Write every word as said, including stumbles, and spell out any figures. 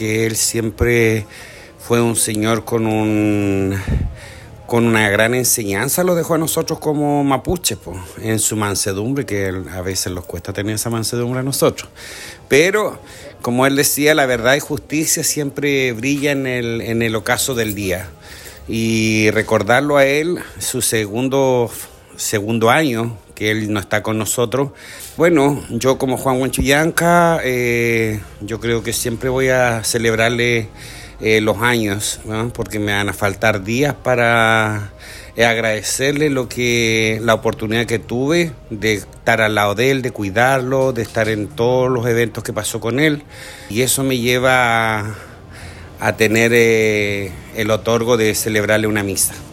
Él siempre fue un señor con un con una gran enseñanza, lo dejó a nosotros como mapuches, pues, en su mansedumbre, que él, a veces nos cuesta tener esa mansedumbre a nosotros. Pero, como él decía, la verdad y justicia siempre brilla en el, en el ocaso del día. Y recordarlo a él, su segundo, segundo año que él no está con nosotros. Bueno, yo como Juan Huanchuyanca, eh, yo creo que siempre voy a celebrarle eh, los años, ¿no? Porque me van a faltar días para eh, agradecerle lo que, la oportunidad que tuve de estar al lado de él, de cuidarlo, de estar en todos los eventos que pasó con él. Y eso me lleva a, a tener eh, el otorgo de celebrarle una misa.